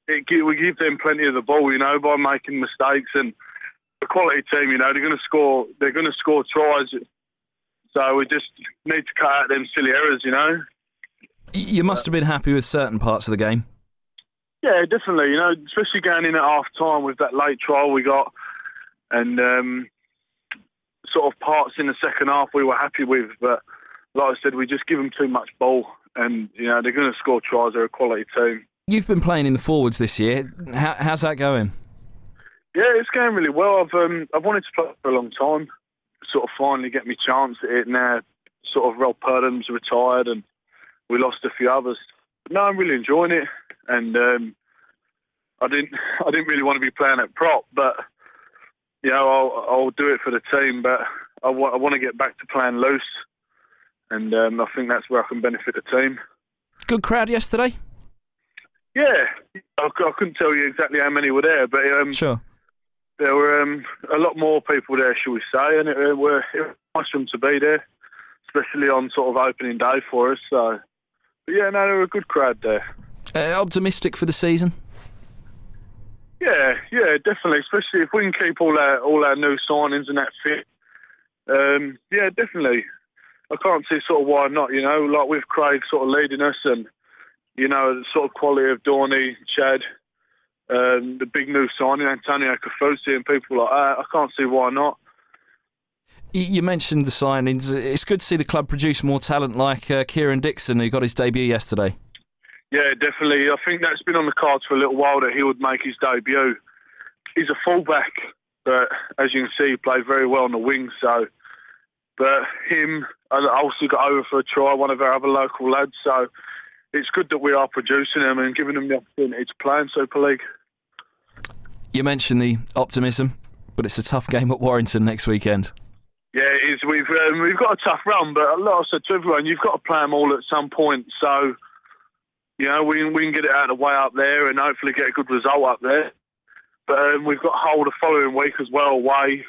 we give them plenty of the ball, you know, by making mistakes. And a quality team, you know, they're going to score. They're going to score tries. So we just need to cut out them silly errors, you know. You must have been happy with certain parts of the game. Yeah, definitely. You know, especially going in at half time with that late try we got, and sort of parts in the second half we were happy with. But like I said, we just give them too much ball, and you know they're going to score tries. They're a quality team. You've been playing in the forwards this year. How's that going? Yeah, it's going really well. I've wanted to play for a long time. Sort of finally get me chance at it now. Sort of Rob Purdham's retired, and we lost a few others. But no, I'm really enjoying it, and I didn't really want to be playing at prop, but you know I'll do it for the team. But I want to get back to playing loose, and I think that's where I can benefit the team. Good crowd yesterday. Yeah, I couldn't tell you exactly how many were there, but Sure. There were a lot more people there, shall we say, and it was nice for them to be there, especially on sort of opening day for us. So, but yeah, no, there were a good crowd there. Optimistic for the season? Yeah, definitely. Especially if we can keep all our new signings and that fit. Yeah, definitely. I can't see sort of why not. You know, like with Craig sort of leading us, and you know the sort of quality of Dorney, Chad. The big new signing, Antonio Cafusi, and people like that. I can't see why not. You mentioned the signings. It's good to see the club produce more talent like Kieran Dixon, who got his debut yesterday. Yeah, definitely. I think that's been on the cards for a little while that he would make his debut. He's a fullback, but as you can see, he played very well on the wing. So, but him, I also got over for a try, one of our other local lads. So it's good that we are producing them and giving them the opportunity to play in Super League. You mentioned the optimism, but it's a tough game at Warrington next weekend. Yeah, it is. We've got a tough run, but like I said to everyone, you've got to play them all at some point. So, you know, we can get it out of the way up there and hopefully get a good result up there. But we've got Hull the following week as well away.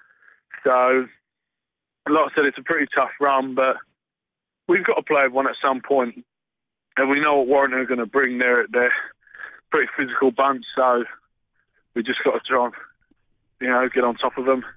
So, like I said, it's a pretty tough run, but we've got to play everyone at some point. And we know what Warrington are going to bring. They're pretty physical bunch, so we just got to try and, you know, get on top of them.